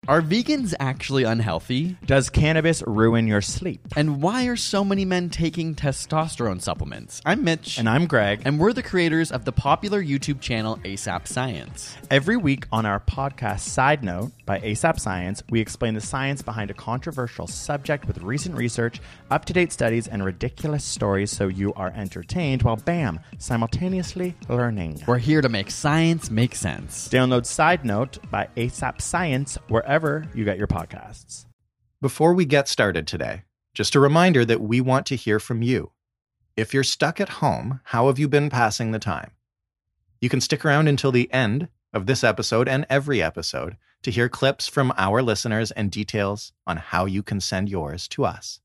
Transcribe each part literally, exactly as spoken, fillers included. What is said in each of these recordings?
Are vegans actually unhealthy? Does cannabis ruin your sleep? And why are so many men taking testosterone supplements? I'm Mitch. And I'm Greg. And we're the creators of the popular YouTube channel ASAP Science. Every week on our podcast Side Note by ASAP Science, we explain the science behind a controversial subject with recent research, up-to-date studies, and ridiculous stories so you are entertained while, bam, simultaneously learning. We're here to make science make sense. Download Side Note by ASAP Science wherever you get your podcasts. Before we get started today, just a reminder that we want to hear from you. If you're stuck at home, how have you been passing the time? You can stick around until the end of this episode and every episode to hear clips from our listeners and details on how you can send yours to us.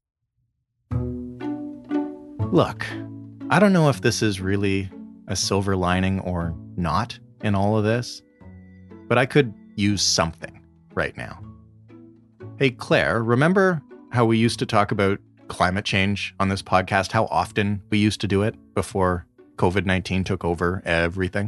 Look, I don't know if this is really a silver lining or not in all of this, but I could use something right now. Hey, Claire, remember how we used to talk about climate change on this podcast, how often we used to do it before covid nineteen took over everything?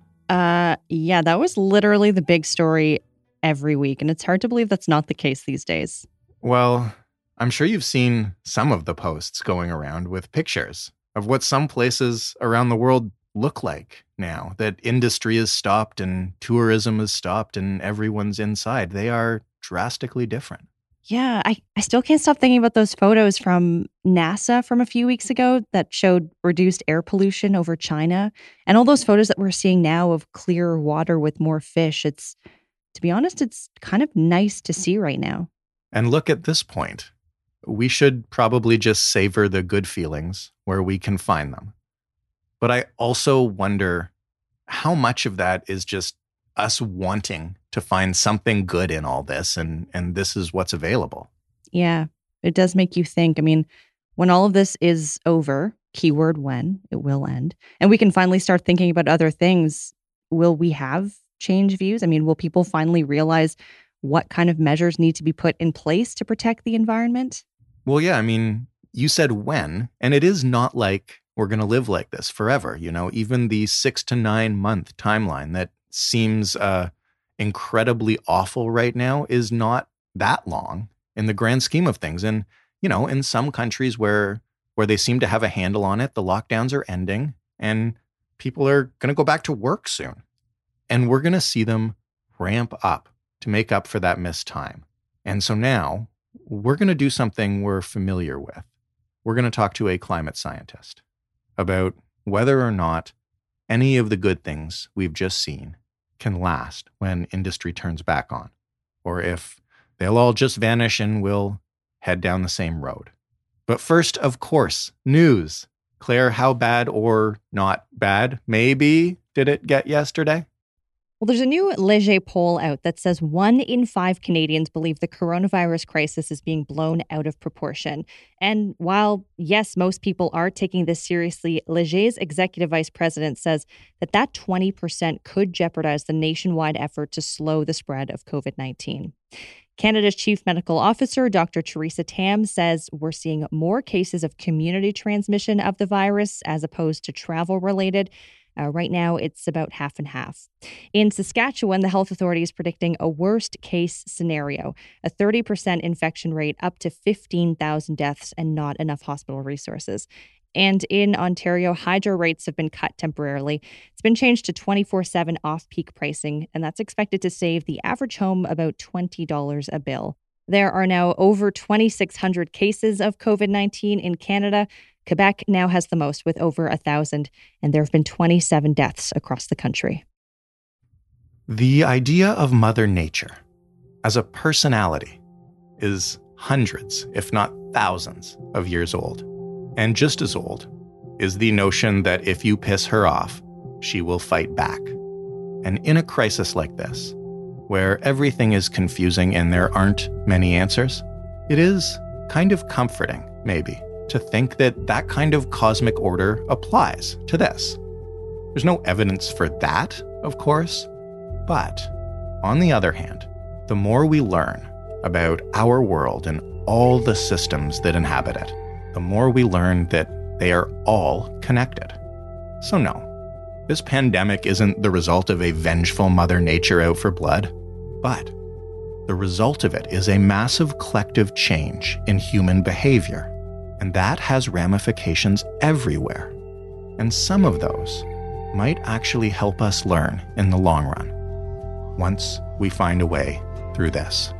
Uh, yeah, that was literally the big story every week, and it's hard to believe that's not the case these days. Well, I'm sure you've seen some of the posts going around with pictures of what some places around the world look like now that industry is stopped and tourism is stopped and everyone's inside. They are drastically different. Yeah, I, I still can't stop thinking about those photos from NASA from a few weeks ago that showed reduced air pollution over China, and all those photos that we're seeing now of clearer water with more fish. It's, to be honest, it's kind of nice to see right now. And look, at this point, we should probably just savor the good feelings where we can find them. But I also wonder how much of that is just us wanting to find something good in all this, and, and this is what's available. Yeah, it does make you think. I mean, when all of this is over, keyword when, it will end, and we can finally start thinking about other things, will we have changed views? I mean, will people finally realize what kind of measures need to be put in place to protect the environment? Well, yeah, I mean, you said when, and it is not like we're going to live like this forever. You know, even the six to nine month timeline that seems uh, incredibly awful right now is not that long in the grand scheme of things. And, you know, in some countries where where they seem to have a handle on it, the lockdowns are ending and people are going to go back to work soon. And we're going to see them ramp up to make up for that missed time. And so now we're going to do something we're familiar with. We're going to talk to a climate scientist about whether or not any of the good things we've just seen can last when industry turns back on, or if they'll all just vanish and we'll head down the same road. But first, of course, news. Claire, how bad or not bad, maybe, did it get yesterday? Well, there's a new Leger poll out that says one in five Canadians believe the coronavirus crisis is being blown out of proportion. And while, yes, most people are taking this seriously, Leger's executive vice president says that that twenty percent could jeopardize the nationwide effort to slow the spread of covid nineteen. Canada's chief medical officer, Doctor Theresa Tam, says we're seeing more cases of community transmission of the virus as opposed to travel-related. Uh, right now, it's about half and half. In Saskatchewan, the health authority is predicting a worst case scenario, a thirty percent infection rate, up to fifteen thousand deaths, and not enough hospital resources. And in Ontario, hydro rates have been cut temporarily. It's been changed to twenty-four seven off-peak pricing, and that's expected to save the average home about twenty dollars a bill. There are now over twenty-six hundred cases of covid nineteen in Canada. Quebec now has the most with over one thousand, and there have been twenty-seven deaths across the country. The idea of Mother Nature as a personality is hundreds, if not thousands, of years old. And just as old is the notion that if you piss her off, she will fight back. And in a crisis like this, where everything is confusing and there aren't many answers, it is kind of comforting, maybe, to think that that kind of cosmic order applies to this. There's no evidence for that, of course, but on the other hand, the more we learn about our world and all the systems that inhabit it, the more we learn that they are all connected. So no, this pandemic isn't the result of a vengeful Mother Nature out for blood, but The result of it is a massive collective change in human behavior, and that has ramifications everywhere. And some of those might actually help us learn in the long run, once we find a way through this.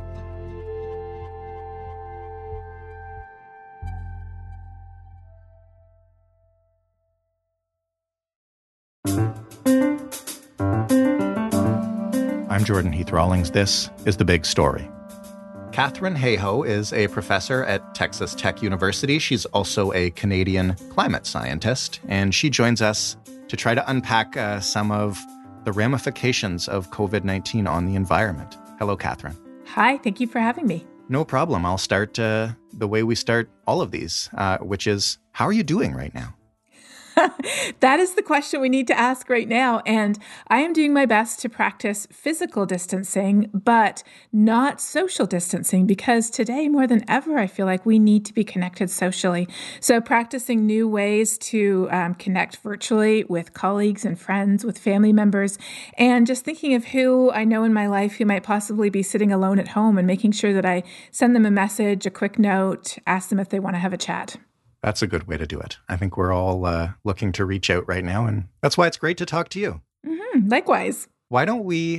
I'm Jordan Heath Rawlings. This is The Big Story. Katharine Hayhoe is a professor at Texas Tech University. She's also a Canadian climate scientist, and she joins us to try to unpack uh, some of the ramifications of covid nineteen on the environment. Hello, Katharine. Hi, thank you for having me. No problem. I'll start uh, the way we start all of these, uh, which is, how are you doing right now? That is the question we need to ask right now. And I am doing my best to practice physical distancing, but not social distancing, because today more than ever, I feel like we need to be connected socially. So practicing new ways to um, connect virtually with colleagues and friends, with family members, and just thinking of who I know in my life who might possibly be sitting alone at home and making sure that I send them a message, a quick note, ask them if they want to have a chat. That's a good way to do it. I think we're all uh, looking to reach out right now, and that's why it's great to talk to you. Mm-hmm. Likewise. Why don't we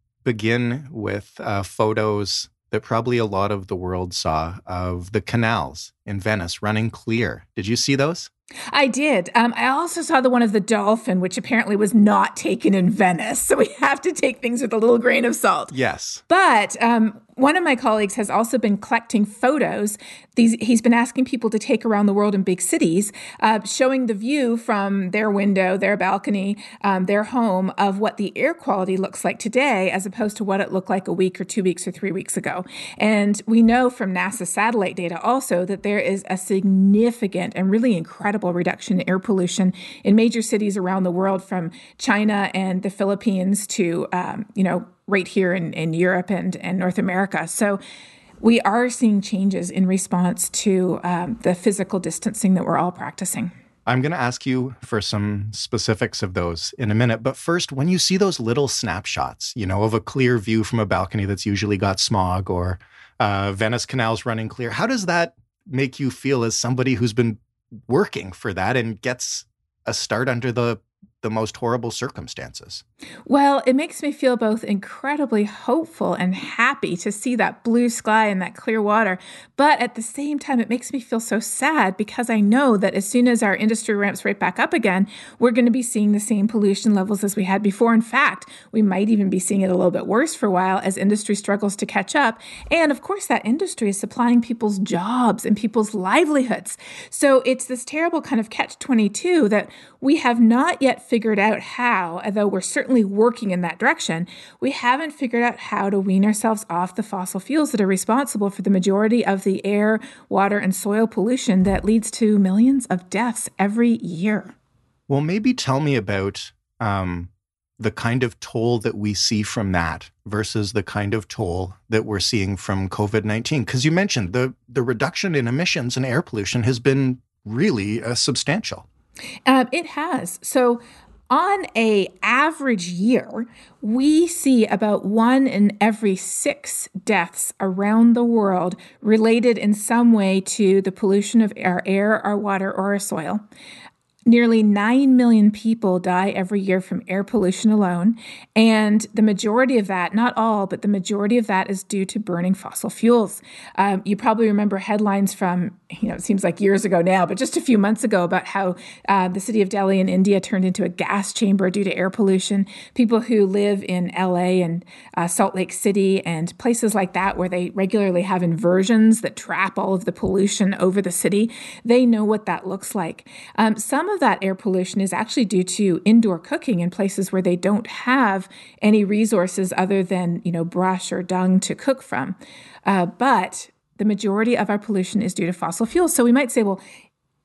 begin with uh, photos that probably a lot of the world saw of the canals in Venice running clear. Did you see those? I did. Um, I also saw the one of the dolphin, which apparently was not taken in Venice. So we have to take things with a little grain of salt. Yes. But um, one of my colleagues has also been collecting photos. These, he's been asking people to take around the world in big cities, uh, showing the view from their window, their balcony, um, their home of what the air quality looks like today, as opposed to what it looked like a week or two weeks or three weeks ago. And we know from NASA satellite data also that there is a significant and really incredible reduction in air pollution in major cities around the world, from China and the Philippines to, um, you know, right here in, in Europe and, and North America. So we are seeing changes in response to um, the physical distancing that we're all practicing. I'm going to ask you for some specifics of those in a minute. But first, when you see those little snapshots, you know, of a clear view from a balcony that's usually got smog, or uh, Venice canals running clear, how does that make you feel as somebody who's been working for that and gets a start under the the most horrible circumstances? Well, it makes me feel both incredibly hopeful and happy to see that blue sky and that clear water. But at the same time, it makes me feel so sad, because I know that as soon as our industry ramps right back up again, we're going to be seeing the same pollution levels as we had before. In fact, we might even be seeing it a little bit worse for a while as industry struggles to catch up. And of course, that industry is supplying people's jobs and people's livelihoods. So it's this terrible kind of catch twenty-two that we have not yet figured out how, although we're certainly working in that direction, we haven't figured out how to wean ourselves off the fossil fuels that are responsible for the majority of the air, water, and soil pollution that leads to millions of deaths every year. Well, maybe tell me about um, the kind of toll that we see from that versus the kind of toll that we're seeing from covid nineteen. Because you mentioned the, the reduction in emissions and air pollution has been really uh, substantial. Um, it has. So on a average year, we see about one in every six deaths around the world related in some way to the pollution of our air, our water, or our soil. Nearly nine million people die every year from air pollution alone. And the majority of that, not all, but the majority of that is due to burning fossil fuels. Um, you probably remember headlines from, you know, it seems like years ago now, but just a few months ago about how uh, the city of Delhi in India turned into a gas chamber due to air pollution. People who live in L A and uh, Salt Lake City and places like that, where they regularly have inversions that trap all of the pollution over the city, they know what that looks like. Um, some of that air pollution is actually due to indoor cooking in places where they don't have any resources other than, you know, brush or dung to cook from. Uh, but the majority of our pollution is due to fossil fuels. So we might say, well,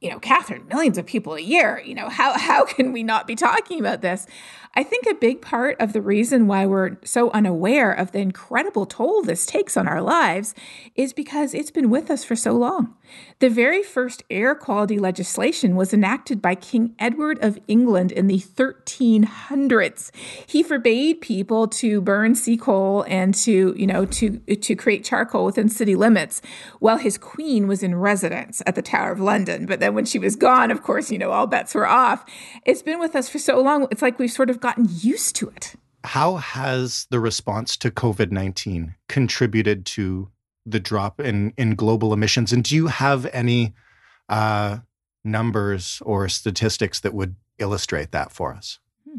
you know, Catherine, millions of people a year, you know, how, how can we not be talking about this? I think a big part of the reason why we're so unaware of the incredible toll this takes on our lives is because it's been with us for so long. The very first air quality legislation was enacted by King Edward of England in the thirteen hundreds. He forbade people to burn sea coal and to, you know, to, to create charcoal within city limits while his queen was in residence at the Tower of London. But then when she was gone, of course, you know, all bets were off. It's been with us for so long. It's like we've sort of gotten used to it. How has the response to COVID nineteen contributed to the drop in, in global emissions? And do you have any uh, numbers or statistics that would illustrate that for us?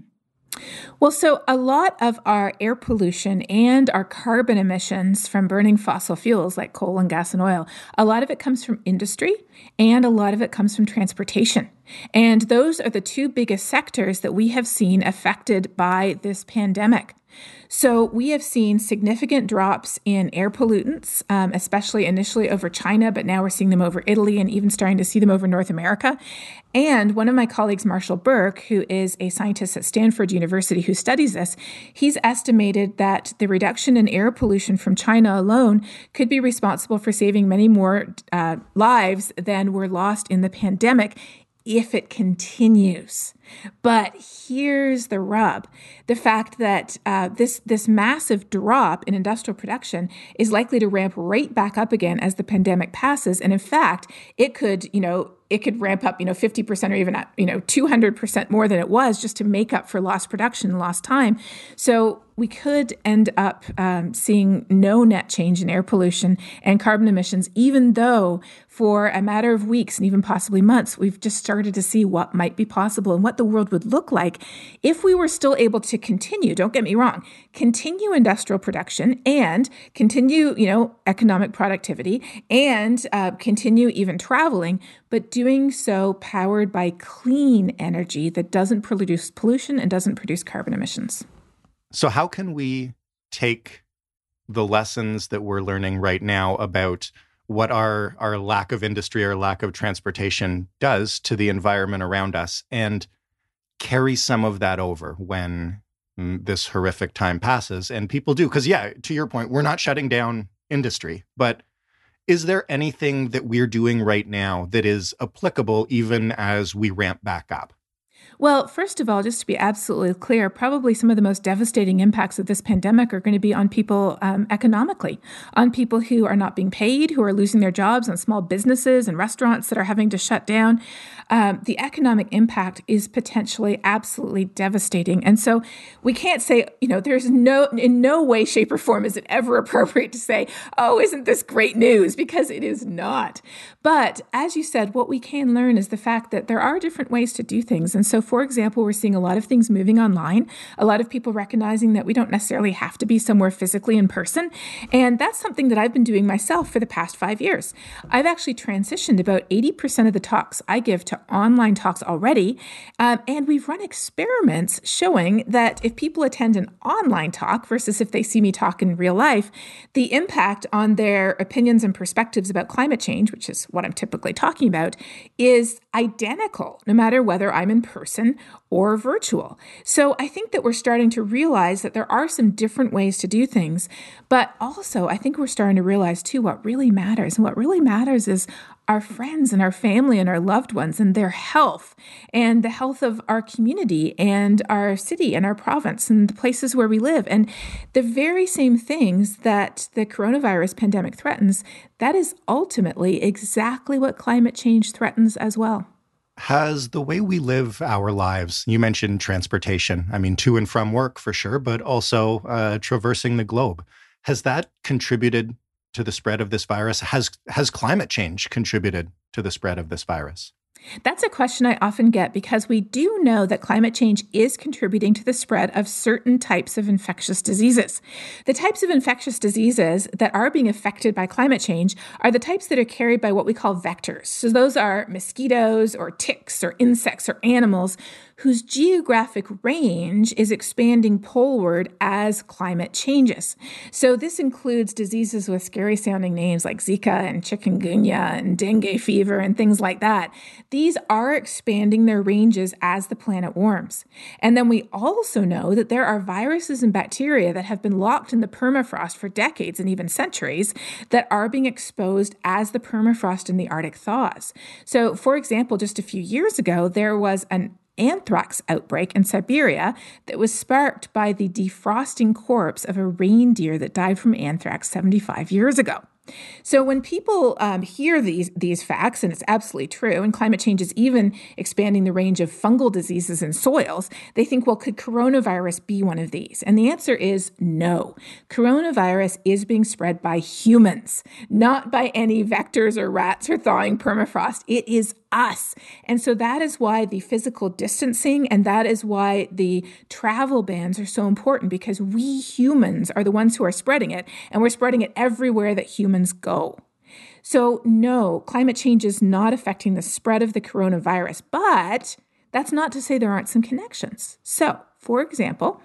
Well, so a lot of our air pollution and our carbon emissions from burning fossil fuels like coal and gas and oil, a lot of it comes from industry and a lot of it comes from transportation. And those are the two biggest sectors that we have seen affected by this pandemic. So we have seen significant drops in air pollutants, um, especially initially over China, but now we're seeing them over Italy and even starting to see them over North America. And one of my colleagues, Marshall Burke, who is a scientist at Stanford University who studies this, he's estimated that the reduction in air pollution from China alone could be responsible for saving many more uh, lives than were lost in the pandemic if it continues. But here's the rub. The fact that uh, this, this massive drop in industrial production is likely to ramp right back up again as the pandemic passes. And in fact, it could, you know, it could ramp up, you know, fifty percent or even, you know, two hundred percent more than it was just to make up for lost production and lost time. So we could end up um, seeing no net change in air pollution and carbon emissions, even though for a matter of weeks and even possibly months, we've just started to see what might be possible and what the world would look like if we were still able to continue, don't get me wrong, continue industrial production and continue, you know, economic productivity and uh, continue even traveling, but doing so powered by clean energy that doesn't produce pollution and doesn't produce carbon emissions. So how can we take the lessons that we're learning right now about what our, our lack of industry or lack of transportation does to the environment around us and carry some of that over when mm, this horrific time passes? And people do, because yeah, to your point, we're not shutting down industry, but is there anything that we're doing right now that is applicable even as we ramp back up? Well, first of all, just to be absolutely clear, probably some of the most devastating impacts of this pandemic are going to be on people um, economically, on people who are not being paid, who are losing their jobs, on small businesses and restaurants that are having to shut down. Um, the economic impact is potentially absolutely devastating. And so we can't say, you know, there's no, in no way, shape, or form is it ever appropriate to say, oh, isn't this great news? Because it is not. But as you said, what we can learn is the fact that there are different ways to do things. And so, for example, we're seeing a lot of things moving online, a lot of people recognizing that we don't necessarily have to be somewhere physically in person. And that's something that I've been doing myself for the past five years. I've actually transitioned about eighty percent of the talks I give to online talks already. Um, and we've run experiments showing that if people attend an online talk versus if they see me talk in real life, the impact on their opinions and perspectives about climate change, which is what I'm typically talking about, is identical, no matter whether I'm in person or virtual. So I think that we're starting to realize that there are some different ways to do things, but also I think we're starting to realize too what really matters. And what really matters is our friends and our family and our loved ones and their health and the health of our community and our city and our province and the places where we live. And the very same things that the coronavirus pandemic threatens, that is ultimately exactly what climate change threatens as well. Has the way we live our lives, you mentioned transportation, I mean, to and from work for sure, but also uh, traversing the globe, has that contributed to the spread of this virus? Has has climate change contributed to the spread of this virus? That's a question I often get because we do know that climate change is contributing to the spread of certain types of infectious diseases. The types of infectious diseases that are being affected by climate change are the types that are carried by what we call vectors. So those are mosquitoes or ticks or insects or animals whose geographic range is expanding poleward as climate changes. So this includes diseases with scary sounding names like Zika and chikungunya and dengue fever and things like that. These are expanding their ranges as the planet warms. And then we also know that there are viruses and bacteria that have been locked in the permafrost for decades and even centuries that are being exposed as the permafrost in the Arctic thaws. So, for example, just a few years ago, there was an anthrax outbreak in Siberia that was sparked by the defrosting corpse of a reindeer that died from anthrax seventy-five years ago. So when people um, hear these these facts, and it's absolutely true, and climate change is even expanding the range of fungal diseases in soils, they think, well, could coronavirus be one of these? And the answer is no. Coronavirus is being spread by humans, not by any vectors or rats or thawing permafrost. It is us. And so that is why the physical distancing and that is why the travel bans are so important, because we humans are the ones who are spreading it, and we're spreading it everywhere that humans go. So no, climate change is not affecting the spread of the coronavirus, but that's not to say there aren't some connections. So, for example,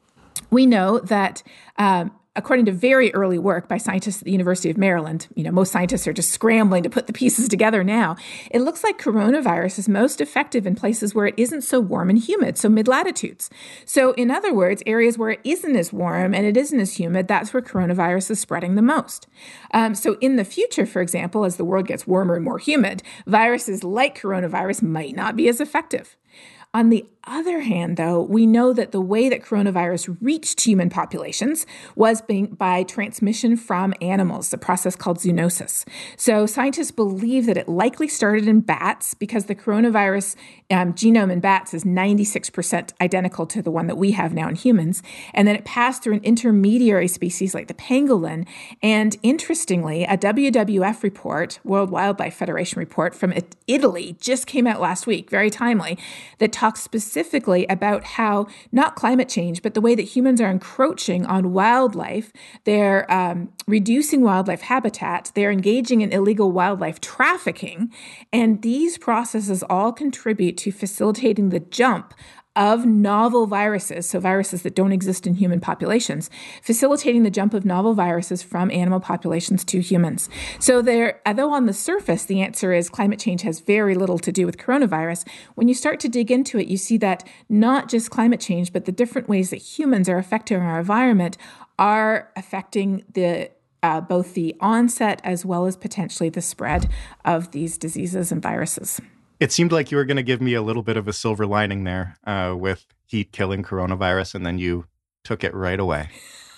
we know that um, according to very early work by scientists at the University of Maryland, you know, most scientists are just scrambling to put the pieces together now. It looks like coronavirus is most effective in places where it isn't so warm and humid, so mid-latitudes. So in other words, areas where it isn't as warm and it isn't as humid, that's where coronavirus is spreading the most. Um, so in the future, for example, as the world gets warmer and more humid, viruses like coronavirus might not be as effective. On the other hand, though, we know that the way that coronavirus reached human populations was being by transmission from animals, the process called zoonosis. So scientists believe that it likely started in bats because the coronavirus um, genome in bats is ninety-six percent identical to the one that we have now in humans. And then it passed through an intermediary species like the pangolin. And interestingly, a W W F report, World Wildlife Federation report from Italy, just came out last week, very timely, that talks specifically specifically about how not climate change, but the way that humans are encroaching on wildlife. They're um, reducing wildlife habitat. They're engaging in illegal wildlife trafficking. And these processes all contribute to facilitating the jump of novel viruses, so viruses that don't exist in human populations, facilitating the jump of novel viruses from animal populations to humans. So there, although on the surface, the answer is climate change has very little to do with coronavirus, when you start to dig into it, you see that not just climate change, but the different ways that humans are affecting our environment are affecting the uh, both the onset as well as potentially the spread of these diseases and viruses. It seemed like you were going to give me a little bit of a silver lining there uh, with heat killing coronavirus, and then you took it right away.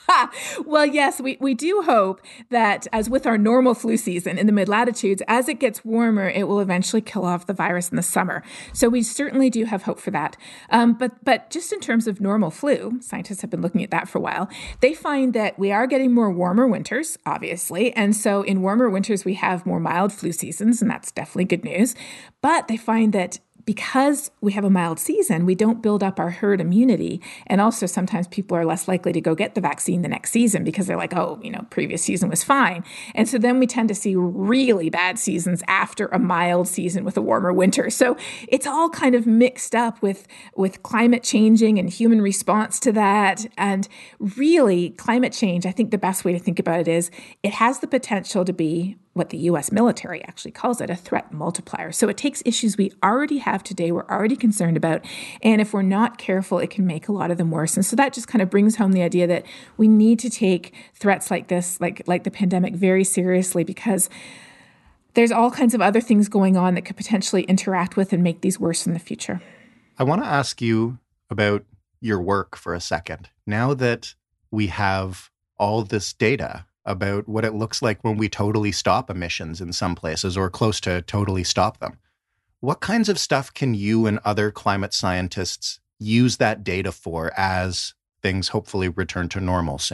Well, yes, we, we do hope that, as with our normal flu season in the mid-latitudes, as it gets warmer, it will eventually kill off the virus in the summer. So we certainly do have hope for that. Um, but but just in terms of normal flu, scientists have been looking at that for a while, they find that we are getting more warmer winters, obviously. And so in warmer winters, we have more mild flu seasons, and that's definitely good news. But they find that because we have a mild season, we don't build up our herd immunity. And also sometimes people are less likely to go get the vaccine the next season because they're like, oh, you know, previous season was fine. And so then we tend to see really bad seasons after a mild season with a warmer winter. So it's all kind of mixed up with, with climate changing and human response to that. And really, climate change, I think the best way to think about it is it has the potential to be what the U S military actually calls it, a threat multiplier. So it takes issues we already have today, we're already concerned about, and if we're not careful, it can make a lot of them worse. And so that just kind of brings home the idea that we need to take threats like this, like, like the pandemic, very seriously, because there's all kinds of other things going on that could potentially interact with and make these worse in the future. I want to ask you about your work for a second. Now that we have all this data about what it looks like when we totally stop emissions in some places or close to totally stop them, what kinds of stuff can you and other climate scientists use that data for as things hopefully return to normal soon?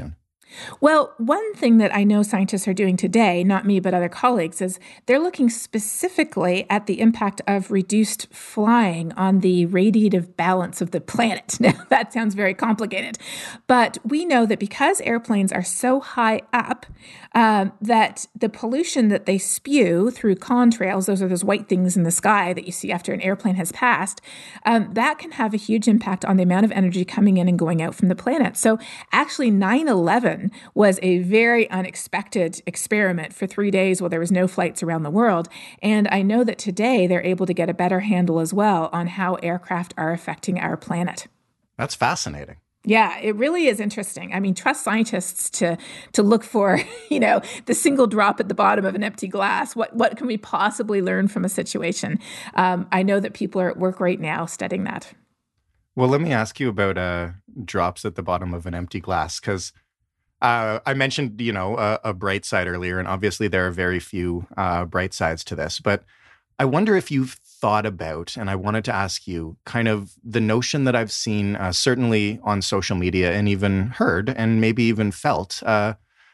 Well, one thing that I know scientists are doing today, not me, but other colleagues, is they're looking specifically at the impact of reduced flying on the radiative balance of the planet. Now, that sounds very complicated, but we know that because airplanes are so high up, um, that the pollution that they spew through contrails, those are those white things in the sky that you see after an airplane has passed, um, that can have a huge impact on the amount of energy coming in and going out from the planet. So actually, nine eleven was a very unexpected experiment for three days while there was no flights around the world. And I know that today they're able to get a better handle as well on how aircraft are affecting our planet. That's fascinating. Yeah, it really is interesting. I mean, trust scientists to to look for, you know, the single drop at the bottom of an empty glass. What what can we possibly learn from a situation? Um, I know that people are at work right now studying that. Well, let me ask you about uh, drops at the bottom of an empty glass, because uh, I mentioned, you know, a, a bright side earlier, and obviously there are very few uh, bright sides to this. But I wonder if you've thought about, and I wanted to ask you, kind of the notion that I've seen uh, certainly on social media and even heard and maybe even felt uh,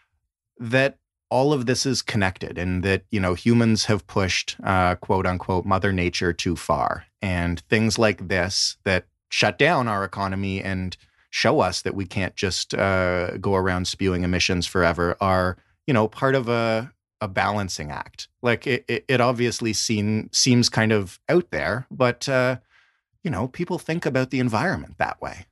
that all of this is connected, and that, you know, humans have pushed, uh, quote unquote, Mother Nature too far. And things like this that shut down our economy and show us that we can't just uh, go around spewing emissions forever are, you know, part of a a balancing act. Like it, it, it obviously seem, seems kind of out there, but, uh, you know, people think about the environment that way.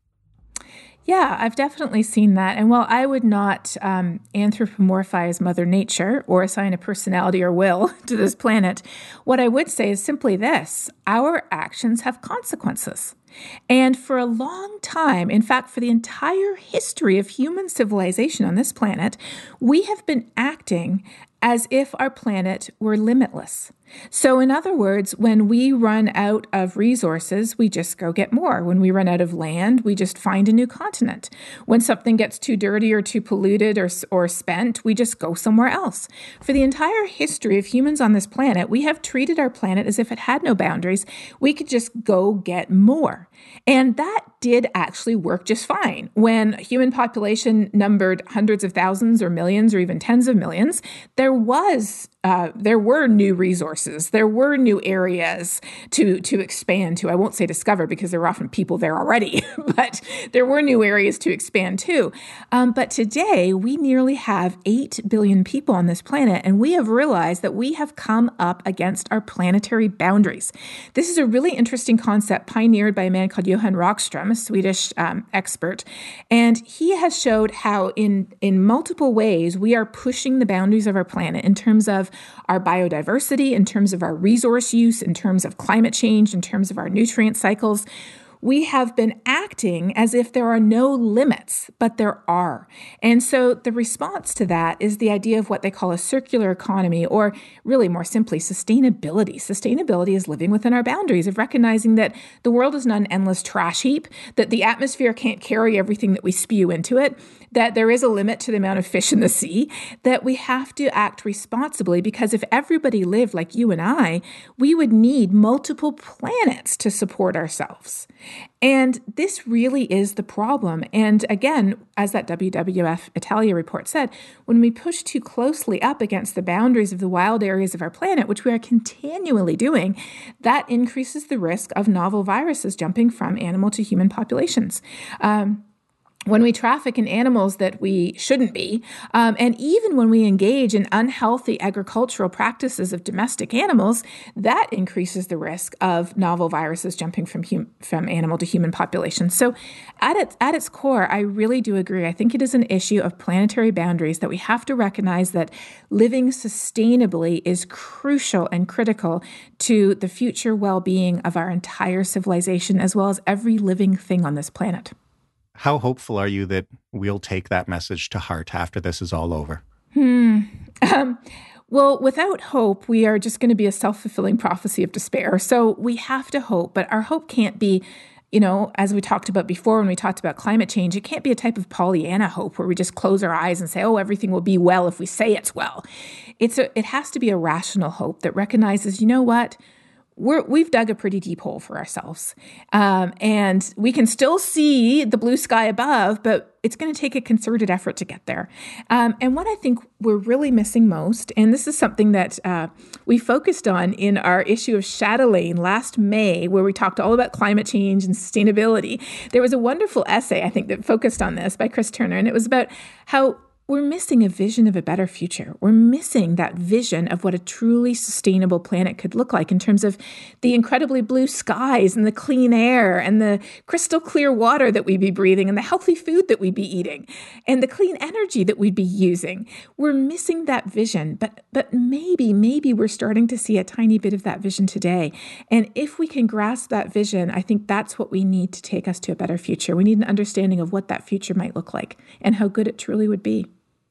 Yeah, I've definitely seen that. And while I would not um, anthropomorphize Mother Nature or assign a personality or will to this planet, what I would say is simply this: our actions have consequences. And for a long time, in fact, for the entire history of human civilization on this planet, we have been acting as if our planet were limitless. So in other words, when we run out of resources, we just go get more. When we run out of land, we just find a new continent. When something gets too dirty or too polluted or, or spent, we just go somewhere else. For the entire history of humans on this planet, we have treated our planet as if it had no boundaries. We could just go get more. And that did actually work just fine. When human population numbered hundreds of thousands or millions or even tens of millions, there was Uh, there were new resources. There were new areas to to expand to. I won't say discover because there were often people there already, but there were new areas to expand to. Um, but today, we nearly have eight billion people on this planet, and we have realized that we have come up against our planetary boundaries. This is a really interesting concept pioneered by a man called Johan Rockström, a Swedish um, expert, and he has showed how in, in multiple ways we are pushing the boundaries of our planet in terms of our biodiversity, in terms of our resource use, in terms of climate change, in terms of our nutrient cycles. We have been acting as if there are no limits, but there are. And so the response to that is the idea of what they call a circular economy, or really more simply, sustainability. Sustainability is living within our boundaries, of recognizing that the world is not an endless trash heap, that the atmosphere can't carry everything that we spew into it, that there is a limit to the amount of fish in the sea, that we have to act responsibly, because if everybody lived like you and I, we would need multiple planets to support ourselves. And this really is the problem. And again, as that W W F Italia report said, when we push too closely up against the boundaries of the wild areas of our planet, which we are continually doing, that increases the risk of novel viruses jumping from animal to human populations. Um, When we traffic in animals that we shouldn't be, um, and even when we engage in unhealthy agricultural practices of domestic animals, that increases the risk of novel viruses jumping from hum- from animal to human populations. So at its, at its core, I really do agree. I think it is an issue of planetary boundaries, that we have to recognize that living sustainably is crucial and critical to the future well-being of our entire civilization, as well as every living thing on this planet. How hopeful are you that we'll take that message to heart after this is all over? Hmm. Um, well, without hope, we are just going to be a self-fulfilling prophecy of despair. So we have to hope, but our hope can't be, you know, as we talked about before when we talked about climate change, it can't be a type of Pollyanna hope where we just close our eyes and say, oh, everything will be well if we say it's well. It's a, it has to be a rational hope that recognizes, you know what? we're, we've dug a pretty deep hole for ourselves. Um, and we can still see the blue sky above, but it's going to take a concerted effort to get there. Um, and what I think we're really missing most, and this is something that uh, we focused on in our issue of Chatelaine last May, where we talked all about climate change and sustainability. There was a wonderful essay, I think, that focused on this by Chris Turner, and it was about how we're missing a vision of a better future. We're missing that vision of what a truly sustainable planet could look like in terms of the incredibly blue skies and the clean air and the crystal clear water that we'd be breathing and the healthy food that we'd be eating and the clean energy that we'd be using. We're missing that vision, but but maybe, maybe we're starting to see a tiny bit of that vision today. And if we can grasp that vision, I think that's what we need to take us to a better future. We need an understanding of what that future might look like and how good it truly would be.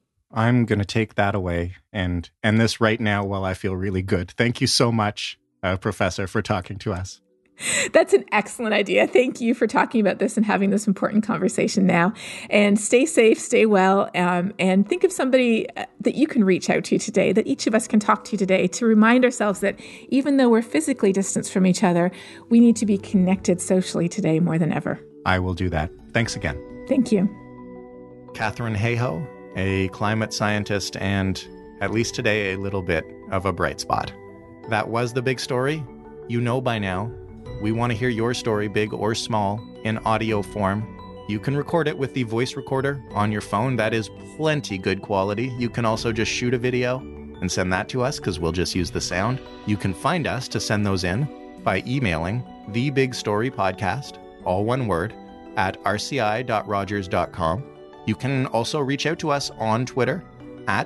I'm going to take that away and end this right now while I feel really good. Thank you so much, uh, Professor, for talking to us. That's an excellent idea. Thank you for talking about this and having this important conversation now. And stay safe, stay well, um, and think of somebody that you can reach out to today, that each of us can talk to today, to remind ourselves that even though we're physically distanced from each other, we need to be connected socially today more than ever. I will do that. Thanks again. Thank you. Katharine Hayhoe, a climate scientist and, at least today, a little bit of a bright spot. That was the big story. You know by now, we want to hear your story, big or small, in audio form. You can record it with the voice recorder on your phone. That is plenty good quality. You can also just shoot a video and send that to us because we'll just use the sound. You can find us to send those in by emailing the big story podcast, all one word, at r c i dot rogers dot com. You can also reach out to us on Twitter at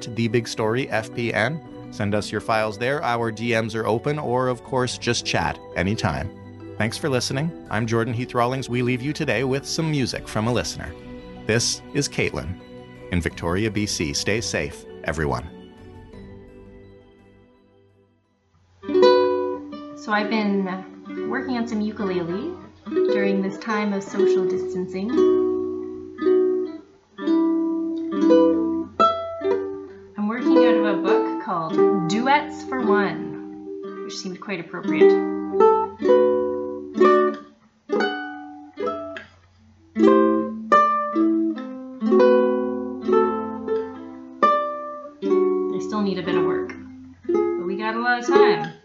TheBigStoryFPN. Send us your files there. Our D Ms are open, or of course, just chat anytime. Thanks for listening. I'm Jordan Heath Rawlings. We leave you today with some music from a listener. This is Caitlin in Victoria, B C. Stay safe, everyone. So I've been working on some ukulele during this time of social distancing. I'm working out of a book called Duets for One, which seemed quite appropriate. They still need a bit of work, but we got a lot of time.